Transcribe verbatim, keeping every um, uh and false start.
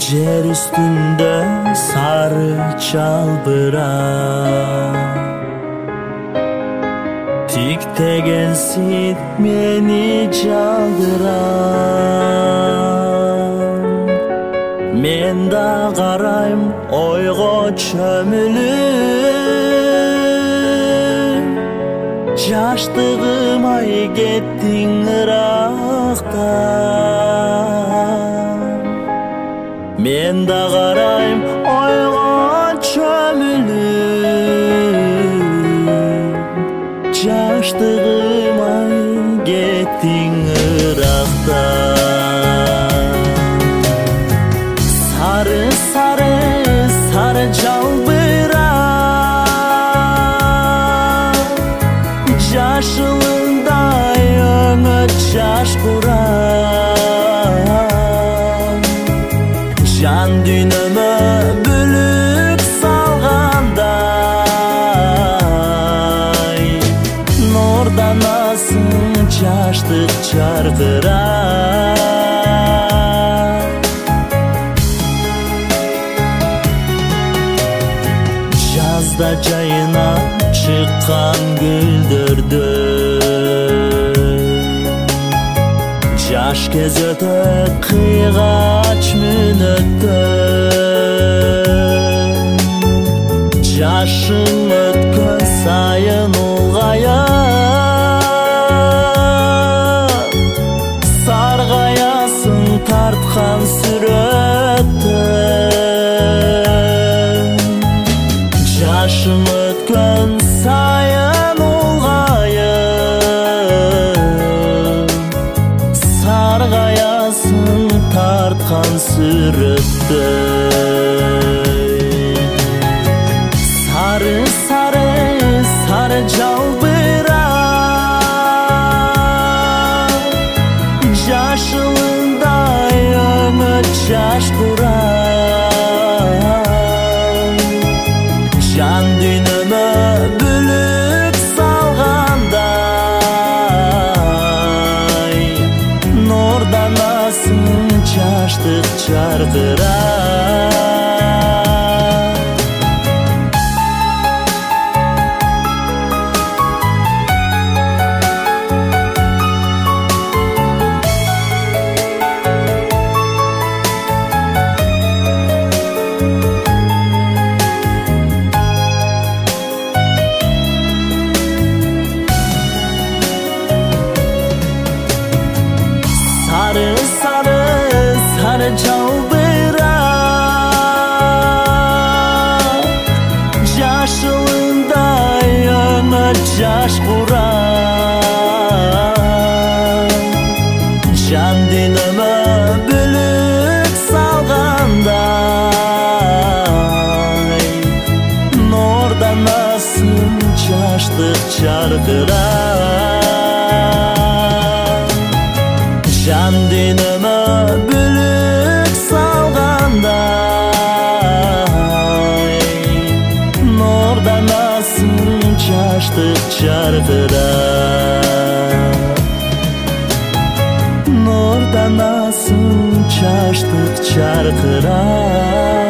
Yer üstünde sarı çalbırak, tik tegensin meni çaldıran. Men da qarayım oygo çömülüp, Жаштыгым ай кеттиң ырактан. Мен да карайм ойго чөмүлүп, Жаштыгым ай кеттиң ырактан. Сары сары сары жалбырак, Жашылындай өңі жаш құрам. Жан дүйнөмө бүлүк салгандай, Нурдан асың жаштык жаркырап. Жазда жайына чыккан гүлдөрдө жаш кез өтөт кыйгач мүнөттө. Жашың өткөн сайын улгайып, саргаясың тарткан сүрөттө. Жашың өткөн сайын улгайып, саргаясың тарткан сүрөттө. Сары сары сары жалбырак, Жашылындай өңі жаш құрам. Жан дүйнөмө бүлүк салгандай, Нурдан асың жаштык жаркырап. Sarı sarı sarı çalbırak, Жашылындай өңі жаш құрам. Жан дүйнөмө бүлүк салгандай, Нурдан асың жаштык жаркырап. Жан дүйнөмө бүлүк салгандай, Нурдан асың жаштык жаркырап. Нурдан асың жаштык жаркырап.